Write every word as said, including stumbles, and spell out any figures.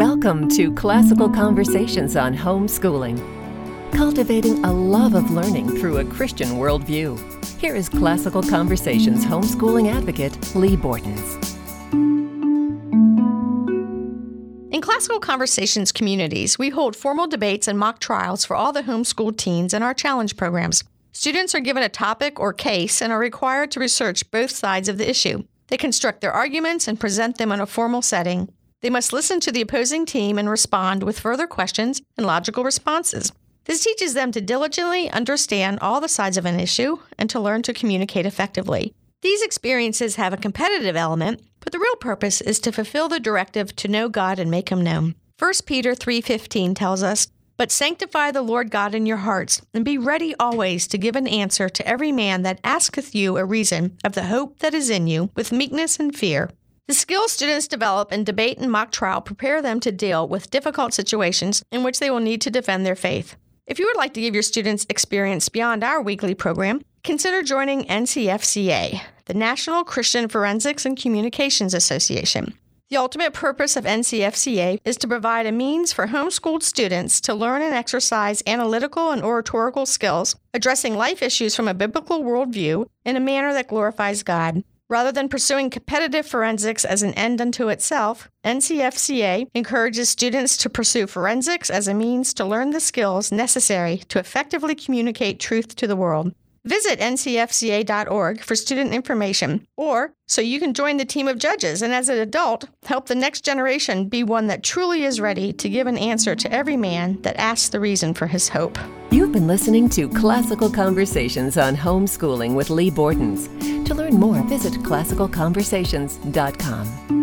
Welcome to Classical Conversations on Homeschooling, cultivating a love of learning through a Christian worldview. Here is Classical Conversations homeschooling advocate Lee Bortons. In Classical Conversations communities, we hold formal debates and mock trials for all the homeschooled teens in our challenge programs. Students are given a topic or case and are required to research both sides of the issue. They construct their arguments and present them in a formal setting. They must listen to the opposing team and respond with further questions and logical responses. This teaches them to diligently understand all the sides of an issue and to learn to communicate effectively. These experiences have a competitive element, but the real purpose is to fulfill the directive to know God and make Him known. First Peter three fifteen tells us, "But sanctify the Lord God in your hearts, and be ready always to give an answer to every man that asketh you a reason of the hope that is in you, with meekness and fear." The skills students develop in debate and mock trial prepare them to deal with difficult situations in which they will need to defend their faith. If you would like to give your students experience beyond our weekly program, consider joining N C F C A, the National Christian Forensics and Communications Association. The ultimate purpose of N C F C A is to provide a means for homeschooled students to learn and exercise analytical and oratorical skills, addressing life issues from a biblical worldview in a manner that glorifies God. Rather than pursuing competitive forensics as an end unto itself, N C F C A encourages students to pursue forensics as a means to learn the skills necessary to effectively communicate truth to the world. Visit N C F C A dot org for student information, or so you can join the team of judges and as an adult, help the next generation be one that truly is ready to give an answer to every man that asks the reason for his hope. You've been listening to Classical Conversations on Homeschooling with Lee Bortons. To learn more, visit classical conversations dot com.